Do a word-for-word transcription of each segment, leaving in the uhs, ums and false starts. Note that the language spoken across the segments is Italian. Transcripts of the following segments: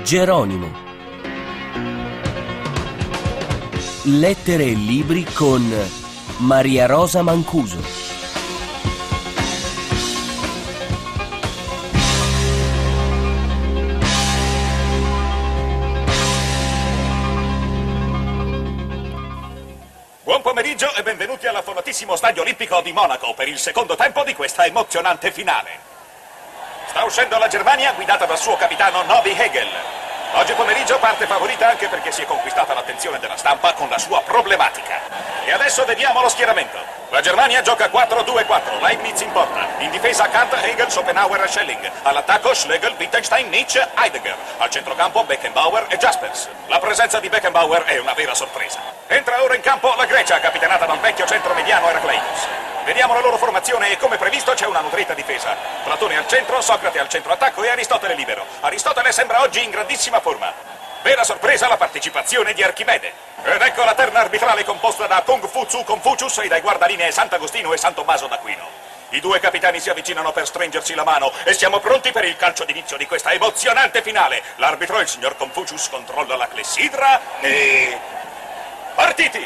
Geronimo. Lettere e libri con Maria Rosa Mancuso. Buon pomeriggio e benvenuti all'affollatissimo Stadio Olimpico di Monaco per il secondo tempo di questa emozionante finale. Sta uscendo la Germania guidata dal suo capitano Novi Hegel. Oggi pomeriggio parte favorita anche perché si è conquistata l'attenzione della stampa con la sua problematica. E adesso vediamo lo schieramento. La Germania gioca quattro due quattro, Leibniz in porta. In difesa Kant, Hegel, Schopenhauer e Schelling. All'attacco Schlegel, Wittgenstein, Nietzsche, Heidegger. Al centrocampo Beckenbauer e Jaspers. La presenza di Beckenbauer è una vera sorpresa. Entra ora in campo la Grecia, capitanata dal vecchio centromediano Heracleitos. Vediamo la loro formazione e come previsto c'è una nutrita difesa. Platone al centro, Socrate al centro attacco e Aristotele libero. Aristotele sembra oggi in grandissima forma. Vera sorpresa la partecipazione di Archimede. Ed ecco la terna arbitrale composta da Kung Fu Tzu Confucius e dai guardalinee Sant'Agostino e San Tommaso d'Aquino. I due capitani si avvicinano per stringersi la mano e siamo pronti per il calcio d'inizio di questa emozionante finale. L'arbitro, il signor Confucius, controlla la clessidra e... partiti!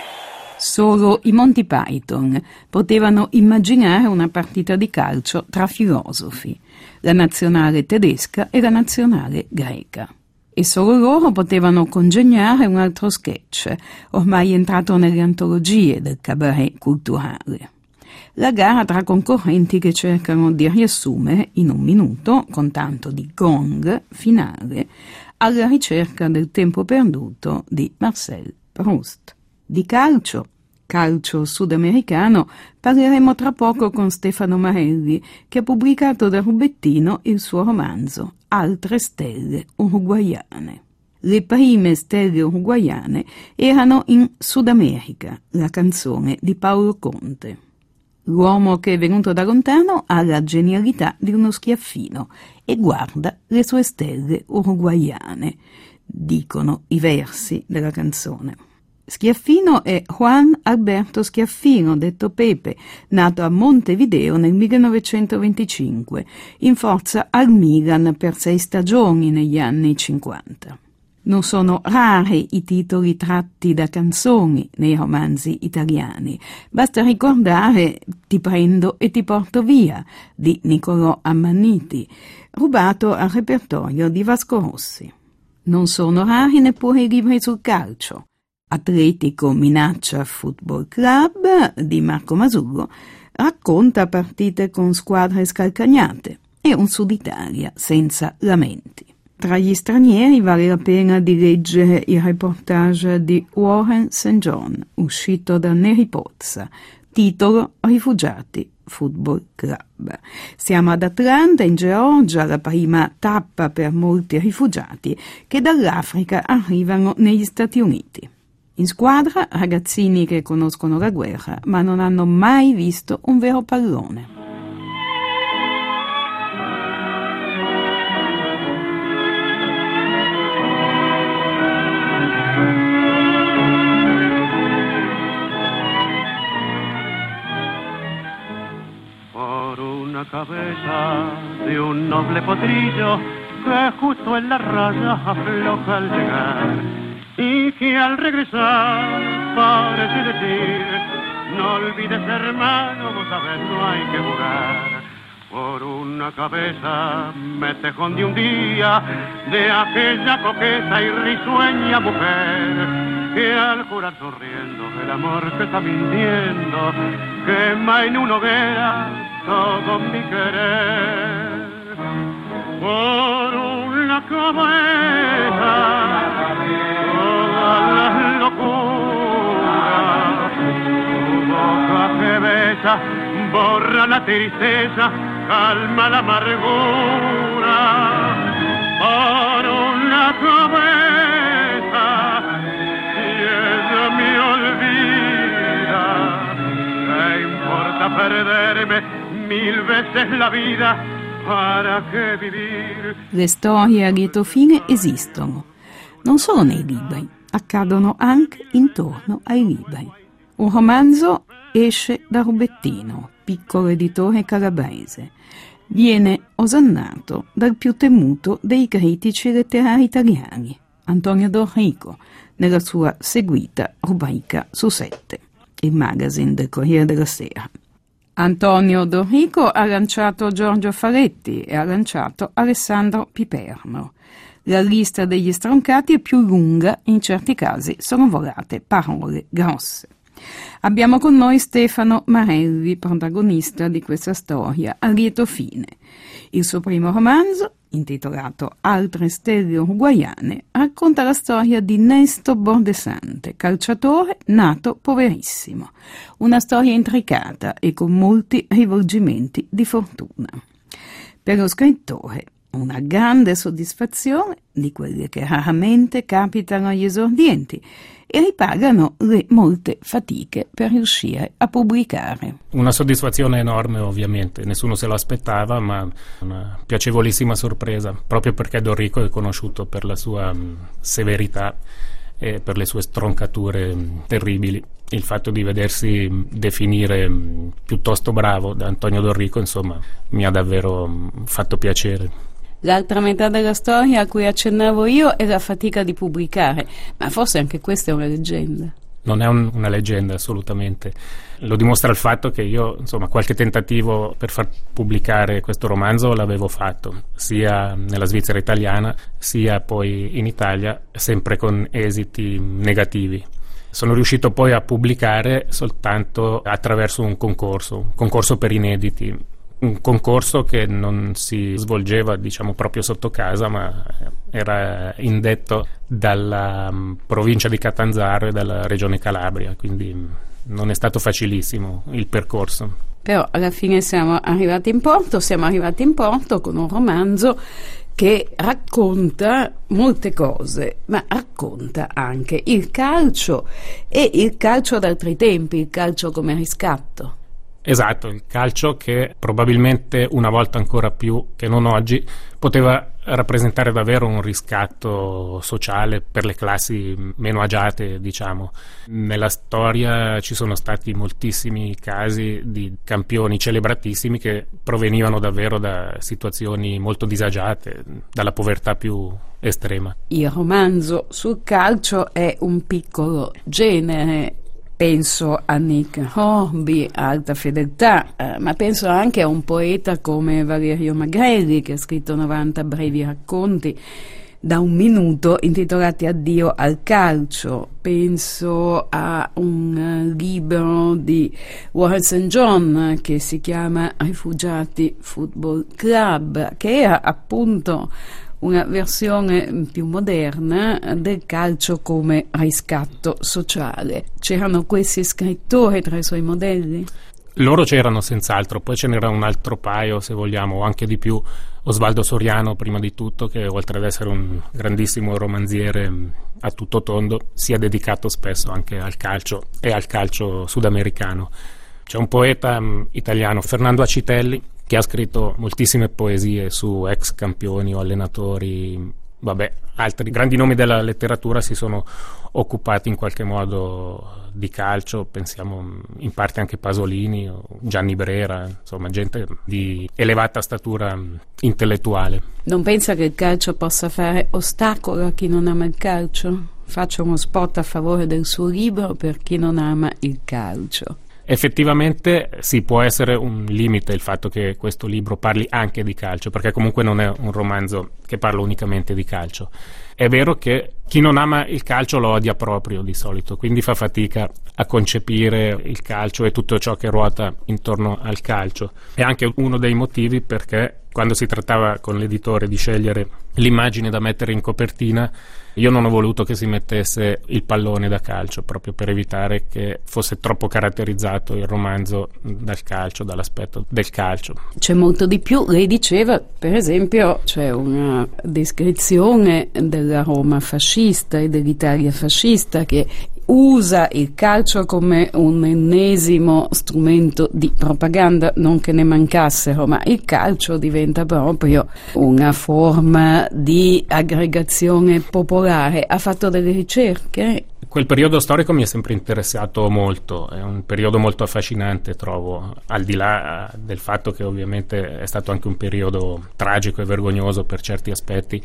Solo i Monty Python potevano immaginare una partita di calcio tra filosofi, la nazionale tedesca e la nazionale greca. E solo loro potevano congegnare un altro sketch, ormai entrato nelle antologie del cabaret culturale. La gara tra concorrenti che cercano di riassumere in un minuto, con tanto di gong finale, alla ricerca del tempo perduto di Marcel Proust. Di calcio, calcio sudamericano, parleremo tra poco con Stefano Marelli, che ha pubblicato da Rubettino il suo romanzo Altre stelle uruguaiane. Le prime stelle uruguaiane erano in Sud America, la canzone di Paolo Conte. L'uomo che è venuto da lontano ha la genialità di uno schiaffino e guarda le sue stelle uruguaiane, dicono i versi della canzone. Schiaffino è Juan Alberto Schiaffino, detto Pepe, nato a Montevideo nel millenovecentoventicinque, in forza al Milan per sei stagioni negli anni cinquanta. Non sono rari i titoli tratti da canzoni nei romanzi italiani. Basta ricordare Ti prendo e ti porto via di Niccolò Ammanniti, rubato al repertorio di Vasco Rossi. Non sono rari neppure i libri sul calcio. Atletico minaccia Football Club di Marco Masullo racconta partite con squadre scalcagnate e un Sud Italia senza lamenti. Tra gli stranieri vale la pena di leggere il reportage di Warren Saint John, uscito da Neri Pozza, titolo Rifugiati Football Club. Siamo ad Atlanta, in Georgia, la prima tappa per molti rifugiati che dall'Africa arrivano negli Stati Uniti. In squadra ragazzini che conoscono la guerra ma non hanno mai visto un vero pallone. Por una cabeza de un noble potrillo que justo en la raya afloja al llegar y que al regresar parece decir: no olvides, hermano, vos sabés, no hay que jugar. Por una cabeza me tejón de un día de aquella coqueta y risueña mujer que al jurar sonriendo el amor que está mintiendo quema en una hoguera todo mi querer. Por una cabeza todas las locuras, tu boca que besa borra la tristeza, calma la amargura. Por una cabeza, si ella me olvida, ¿qué importa perderme mil veces la vida? Para che vivere? Le storie a lieto fine esistono, non solo nei libri, accadono anche intorno ai libri. Un romanzo esce da Rubettino, piccolo editore calabrese. viene osannato dal più temuto dei critici letterari italiani, Antonio Dorrico, nella sua seguita rubrica su Sette, il magazine del Corriere della Sera. Antonio Dorrico ha lanciato Giorgio Faletti e ha lanciato Alessandro Piperno. La lista degli stroncati è più lunga, in certi casi sono volate parole grosse. Abbiamo con noi Stefano Marelli, protagonista di questa storia a lieto fine. Il suo primo romanzo, intitolato Altre stelle uruguaiane, racconta la storia di Nesto Bordesante, calciatore nato poverissimo. Una storia intricata e con molti rivolgimenti di fortuna. Per lo scrittore, una grande soddisfazione di quelle che raramente capitano agli esordienti e ripagano le molte fatiche per riuscire a pubblicare. Una soddisfazione enorme, ovviamente, nessuno se lo aspettava, ma una piacevolissima sorpresa, proprio perché Dorrico è conosciuto per la sua mh, severità e per le sue stroncature mh, terribili. Il fatto di vedersi mh, definire mh, piuttosto bravo da Antonio Dorrico, insomma, mi ha davvero mh, fatto piacere. L'altra metà della storia a cui accennavo io è la fatica di pubblicare, ma forse anche questa è una leggenda. Non è un, una leggenda, assolutamente. Lo dimostra il fatto che io, insomma, qualche tentativo per far pubblicare questo romanzo l'avevo fatto, sia nella Svizzera italiana, sia poi in Italia, sempre con esiti negativi. Sono riuscito poi a pubblicare soltanto attraverso un concorso, un concorso per inediti. Un concorso che non si svolgeva, diciamo, proprio sotto casa, ma era indetto dalla provincia di Catanzaro e dalla regione Calabria, quindi non è stato facilissimo il percorso. Però alla fine siamo arrivati in porto, siamo arrivati in porto con un romanzo che racconta molte cose, ma racconta anche il calcio e il calcio ad altri tempi, il calcio come riscatto. Esatto, il calcio che probabilmente una volta ancora più che non oggi poteva rappresentare davvero un riscatto sociale per le classi meno agiate, diciamo. Nella storia ci sono stati moltissimi casi di campioni celebratissimi che provenivano davvero da situazioni molto disagiate, dalla povertà più estrema. Il romanzo sul calcio è un piccolo genere. Penso a Nick Hornby, Alta fedeltà, eh, ma penso anche a un poeta come Valerio Magrelli, che ha scritto novanta brevi racconti da un minuto intitolati Addio al calcio. Penso a un uh, libro di Warren Saint John che si chiama Rifugiati Football Club, che era appunto una versione più moderna del calcio come riscatto sociale. C'erano questi scrittori tra i suoi modelli? Loro c'erano senz'altro, poi ce n'era un altro paio, se vogliamo, o anche di più. Osvaldo Soriano, prima di tutto, che oltre ad essere un grandissimo romanziere a tutto tondo, si è dedicato spesso anche al calcio e al calcio sudamericano. C'è un poeta um, italiano, Fernando Acitelli, che ha scritto moltissime poesie su ex campioni o allenatori, vabbè, altri grandi nomi della letteratura si sono occupati in qualche modo di calcio, pensiamo in parte anche Pasolini o Gianni Brera, insomma gente di elevata statura intellettuale. Non pensa che il calcio possa fare ostacolo a chi non ama il calcio? Faccio uno spot a favore del suo libro per chi non ama il calcio. Effettivamente sì, può essere un limite il fatto che questo libro parli anche di calcio, perché comunque non è un romanzo che parla unicamente di calcio. È vero che chi non ama il calcio lo odia proprio di solito, quindi fa fatica a concepire il calcio e tutto ciò che ruota intorno al calcio. È anche uno dei motivi perché quando si trattava con l'editore di scegliere l'immagine da mettere in copertina, io non ho voluto che si mettesse il pallone da calcio, proprio per evitare che fosse troppo caratterizzato il romanzo dal calcio, dall'aspetto del calcio. C'è molto di più. Lei diceva, per esempio, c'è una descrizione della Roma fascista e dell'Italia fascista che usa il calcio come un ennesimo strumento di propaganda, non che ne mancassero, ma il calcio diventa proprio una forma di aggregazione popolare. Ha fatto delle ricerche? Quel periodo storico mi è sempre interessato molto, è un periodo molto affascinante, trovo, al di là del fatto che ovviamente è stato anche un periodo tragico e vergognoso per certi aspetti,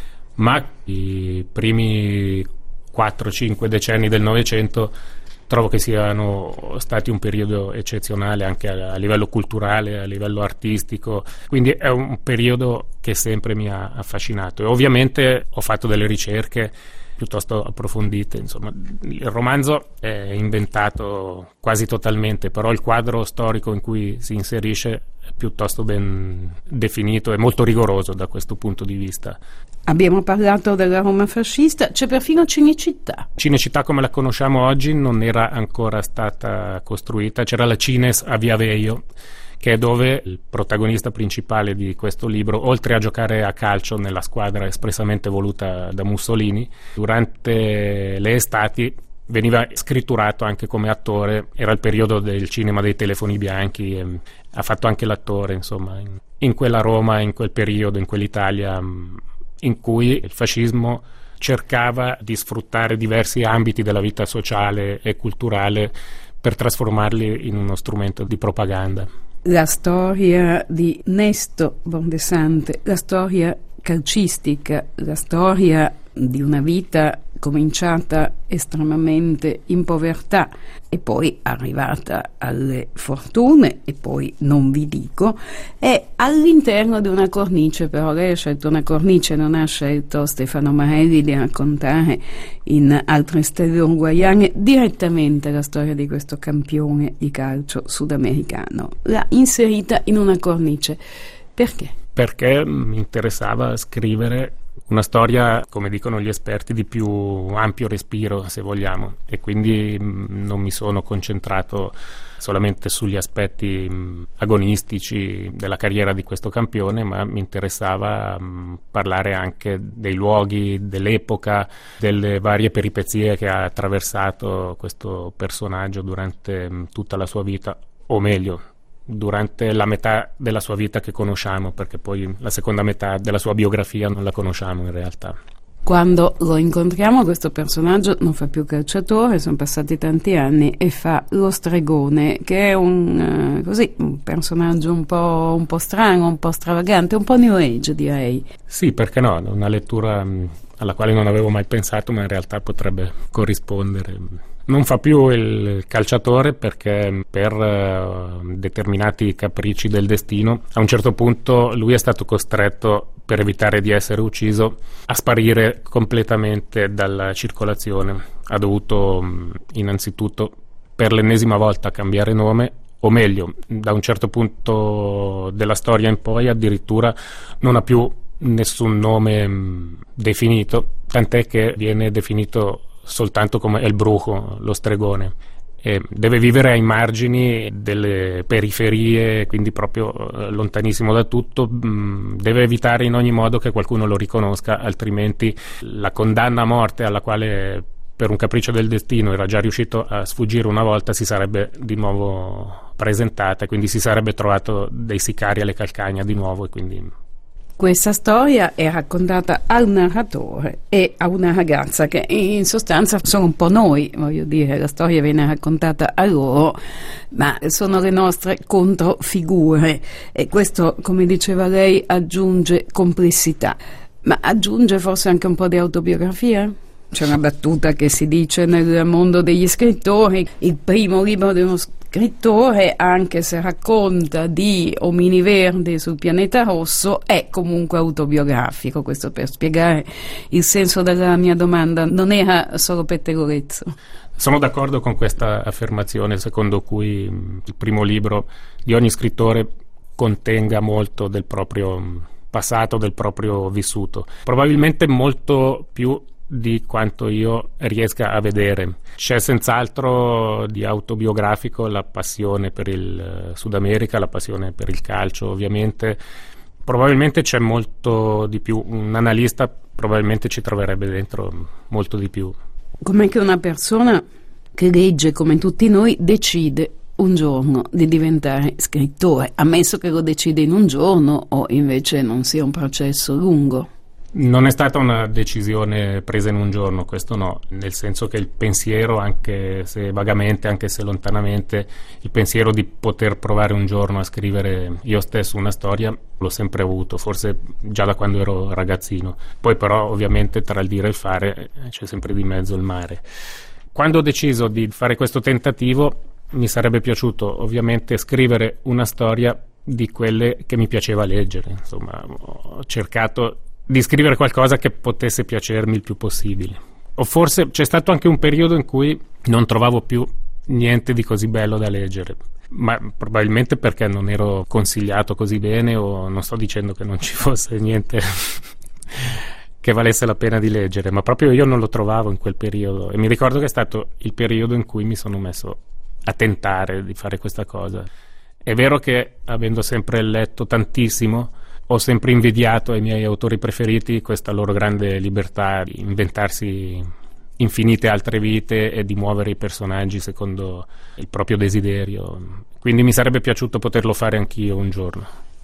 ma i primi quattro cinque decenni del Novecento trovo che siano stati un periodo eccezionale anche a, a livello culturale, a livello artistico, quindi è un periodo che sempre mi ha affascinato e ovviamente ho fatto delle ricerche piuttosto approfondite, insomma. Il romanzo è inventato quasi totalmente, però il quadro storico in cui si inserisce è piuttosto ben definito e molto rigoroso da questo punto di vista. Abbiamo parlato della Roma fascista, c'è perfino Cinecittà. Cinecittà come la conosciamo oggi non era ancora stata costruita, c'era la Cines a Via Veio, che è dove il protagonista principale di questo libro, oltre a giocare a calcio nella squadra espressamente voluta da Mussolini, durante le estati veniva scritturato anche come attore, era il periodo del cinema dei telefoni bianchi, e ha fatto anche l'attore, insomma, in, in quella Roma, in quel periodo, in quell'Italia in cui il fascismo cercava di sfruttare diversi ambiti della vita sociale e culturale per trasformarli in uno strumento di propaganda. La storia di Nesto Bondesante, la storia calcistica, la storia di una vita cominciata estremamente in povertà e poi arrivata alle fortune e poi non vi dico, è all'interno di una cornice, però lei ha scelto una cornice, non ha scelto Stefano Marelli di raccontare in Altre stelle uruguaiane direttamente la storia di questo campione di calcio sudamericano, l'ha inserita in una cornice. Perché? Perché mi interessava scrivere una storia, come dicono gli esperti, di più ampio respiro, se vogliamo, e quindi mh, non mi sono concentrato solamente sugli aspetti mh, agonistici della carriera di questo campione, ma mi interessava mh, parlare anche dei luoghi, dell'epoca, delle varie peripezie che ha attraversato questo personaggio durante mh, tutta la sua vita, o meglio, durante la metà della sua vita che conosciamo, perché poi la seconda metà della sua biografia non la conosciamo in realtà. Quando lo incontriamo questo personaggio non fa più calciatore, sono passati tanti anni, e fa lo stregone, che è un, uh, così, un personaggio un po', un po' strano, un po' stravagante, un po' new age, direi. Sì, perché no, una lettura mh, alla quale non avevo mai pensato, ma in realtà potrebbe corrispondere. Non fa più il calciatore perché per uh, determinati capricci del destino a un certo punto lui è stato costretto, per evitare di essere ucciso, a sparire completamente dalla circolazione. Ha dovuto um, innanzitutto per l'ennesima volta cambiare nome, o meglio, da un certo punto della storia in poi addirittura non ha più nessun nome um, definito, tant'è che viene definito soltanto come El Brujo, lo stregone, e deve vivere ai margini delle periferie, quindi proprio eh, lontanissimo da tutto, mh, deve evitare in ogni modo che qualcuno lo riconosca, altrimenti la condanna a morte alla quale per un capriccio del destino era già riuscito a sfuggire una volta si sarebbe di nuovo presentata, quindi si sarebbe trovato dei sicari alle calcagna di nuovo, e quindi questa storia è raccontata al narratore e a una ragazza che in sostanza sono un po' noi, voglio dire, la storia viene raccontata a loro, ma sono le nostre controfigure, e questo, come diceva lei, aggiunge complessità, ma aggiunge forse anche un po' di autobiografia? C'è una battuta che si dice nel mondo degli scrittori: il primo libro di uno scrittore, anche se racconta di omini verdi sul pianeta rosso, è comunque autobiografico. Questo per spiegare il senso della mia domanda, non era solo pettegolezzo. Sono d'accordo con questa affermazione secondo cui il primo libro di ogni scrittore contenga molto del proprio passato, del proprio vissuto, probabilmente molto più di quanto io riesca a vedere. C'è senz'altro di autobiografico la passione per il Sud America, la passione per il calcio, ovviamente. Probabilmente c'è molto di più, un analista probabilmente ci troverebbe dentro molto di più, Com'è che una persona che legge come tutti noi decide un giorno di diventare scrittore, ammesso che lo decide in un giorno o invece non sia un processo lungo? Non è stata una decisione presa in un giorno, questo no, nel senso che il pensiero, anche se vagamente, anche se lontanamente, il pensiero di poter provare un giorno a scrivere io stesso una storia l'ho sempre avuto, forse già da quando ero ragazzino. Poi però ovviamente tra il dire e il fare c'è sempre di mezzo il mare. Quando ho deciso di fare questo tentativo mi sarebbe piaciuto ovviamente scrivere una storia di quelle che mi piaceva leggere, insomma ho cercato di scrivere qualcosa che potesse piacermi il più possibile. O forse c'è stato anche un periodo in cui non trovavo più niente di così bello da leggere, ma probabilmente perché non ero consigliato così bene, o non sto dicendo che non ci fosse niente che valesse la pena di leggere, ma proprio io non lo trovavo in quel periodo, e mi ricordo che è stato il periodo in cui mi sono messo a tentare di fare questa cosa. È vero che, avendo sempre letto tantissimo, ho sempre invidiato ai miei autori preferiti questa loro grande libertà di inventarsi infinite altre vite e di muovere i personaggi secondo il proprio desiderio. Quindi mi sarebbe piaciuto poterlo fare anch'io un giorno.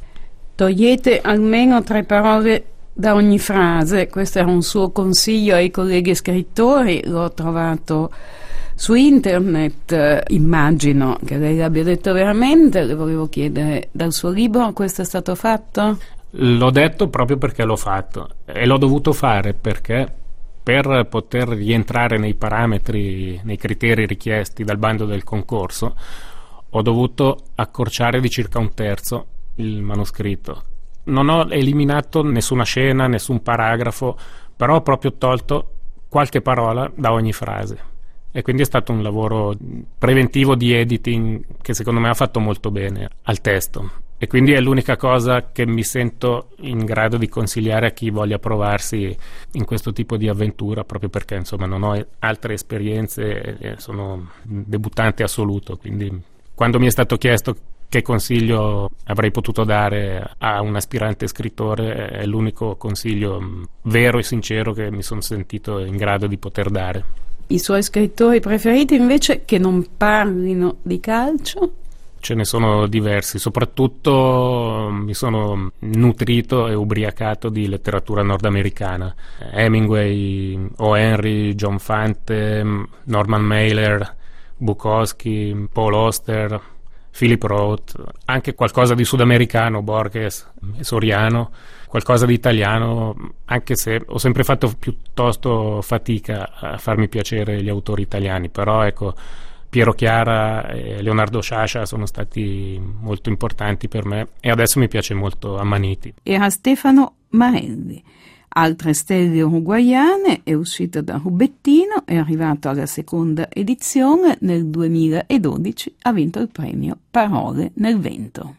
Togliete almeno tre parole da ogni frase, questo era un suo consiglio ai colleghi scrittori, l'ho trovato su internet, immagino che lei l'abbia detto veramente. Le volevo chiedere, dal suo libro questo è stato fatto? L'ho detto proprio perché l'ho fatto, e l'ho dovuto fare perché per poter rientrare nei parametri, nei criteri richiesti dal bando del concorso, ho dovuto accorciare di circa un terzo il manoscritto. Non ho eliminato nessuna scena, nessun paragrafo, però ho proprio tolto qualche parola da ogni frase. E quindi è stato un lavoro preventivo di editing che secondo me ha fatto molto bene al testo, e quindi è l'unica cosa che mi sento in grado di consigliare a chi voglia provarsi in questo tipo di avventura, proprio perché insomma non ho altre esperienze e sono debuttante assoluto. Quindi quando mi è stato chiesto che consiglio avrei potuto dare a un aspirante scrittore, è l'unico consiglio vero e sincero che mi sono sentito in grado di poter dare. I suoi scrittori preferiti invece che non parlino di calcio? Ce ne sono diversi, soprattutto mi sono nutrito e ubriacato di letteratura nordamericana. Hemingway, O. Henry, John Fante, Norman Mailer, Bukowski, Paul Auster, Philip Roth, anche qualcosa di sudamericano, Borges e Soriano, qualcosa di italiano, anche se ho sempre fatto piuttosto fatica a farmi piacere gli autori italiani, però ecco, Piero Chiara e Leonardo Sciascia sono stati molto importanti per me, e adesso mi piace molto Ammaniti. Era Stefano Marelli. Altre stelle uruguaiane è uscita da Rubettino, è arrivato alla seconda edizione, nel duemiladodici ha vinto il premio Parole nel vento.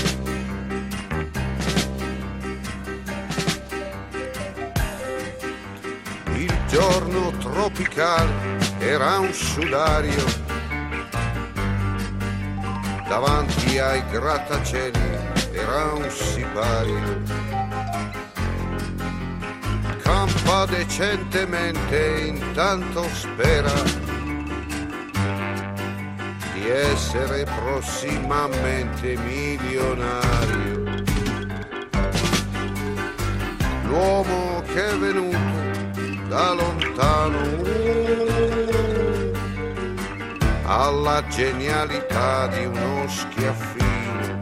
Il giorno tropicale era un sudario, davanti ai grattacieli era un sipario. Campa decentemente, intanto spera di essere prossimamente milionario. L'uomo che è venuto da lontano uh, alla genialità di uno schiaffino,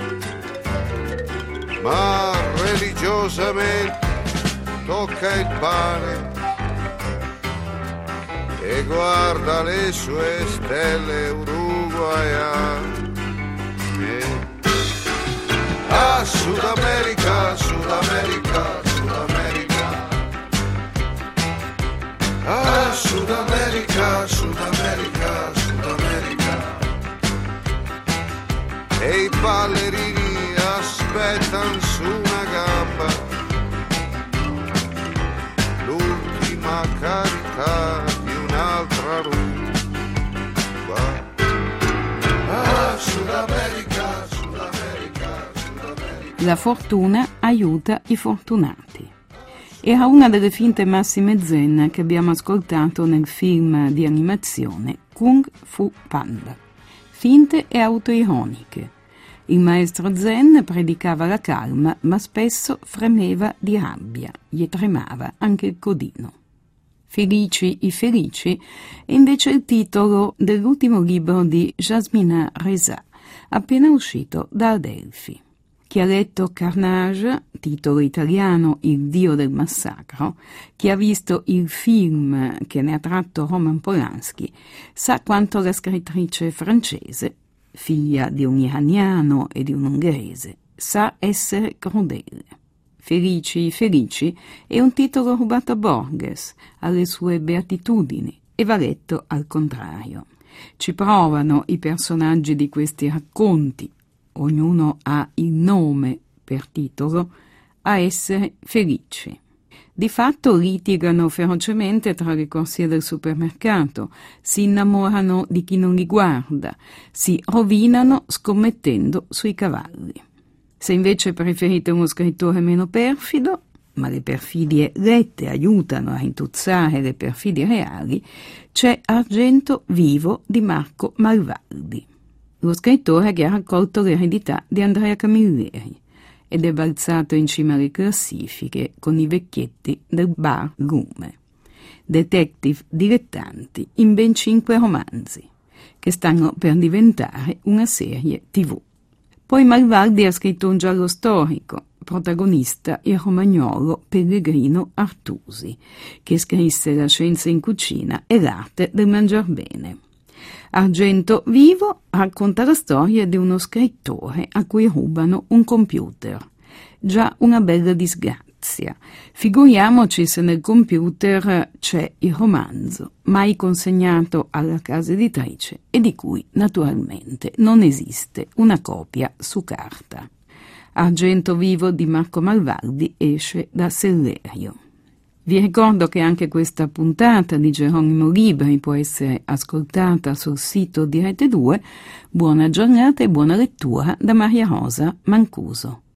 ma religiosamente tocca il pane e guarda le sue stelle uruguaiane. Ah, Sud America, Sud America, Sud America. Ah, Sud America, Sud America, Sud America. E i ballerini aspettano su una gamba l'ultima carica di un'altra rumba. Ah, Sud America, Sud America, Sud America. La fortuna aiuta i fortunati. Era una delle finte massime zen che abbiamo ascoltato nel film di animazione Kung Fu Panda. Finte e autoironiche. Il maestro zen predicava la calma, ma spesso fremeva di rabbia, gli tremava anche il codino. Felici i felici è invece il titolo dell'ultimo libro di Jasmina Reza, appena uscito da Adelphi. Chi ha letto Carnage, titolo italiano Il dio del massacro, chi ha visto il film che ne ha tratto Roman Polanski, sa quanto la scrittrice francese, figlia di un iraniano e di un ungherese, sa essere crudele. Felici, felici è un titolo rubato a Borges, alle sue beatitudini, e va letto al contrario. Ci provano i personaggi di questi racconti, ognuno ha il nome per titolo, a essere felici. Di fatto litigano ferocemente tra le corsie del supermercato, si innamorano di chi non li guarda, si rovinano scommettendo sui cavalli. Se invece preferite uno scrittore meno perfido, ma le perfidie lette aiutano a intuzzare le perfidie reali, c'è Argento vivo di Marco Malvaldi, lo scrittore che ha raccolto l'eredità di Andrea Camilleri ed è balzato in cima alle classifiche con i vecchietti del bar Lume. Detective dilettanti in ben cinque romanzi, che stanno per diventare una serie tivù. Poi Malvaldi ha scritto un giallo storico, protagonista il romagnolo Pellegrino Artusi, che scrisse La scienza in cucina e l'arte del mangiar bene. Argento vivo racconta la storia di uno scrittore a cui rubano un computer. Già una bella disgrazia. Figuriamoci se nel computer c'è il romanzo, mai consegnato alla casa editrice e di cui naturalmente non esiste una copia su carta. Argento vivo di Marco Malvaldi esce da Sellerio. Vi ricordo che anche questa puntata di Geronimo Libri può essere ascoltata sul sito di Rete due. Buona giornata e buona lettura da Maria Rosa Mancuso.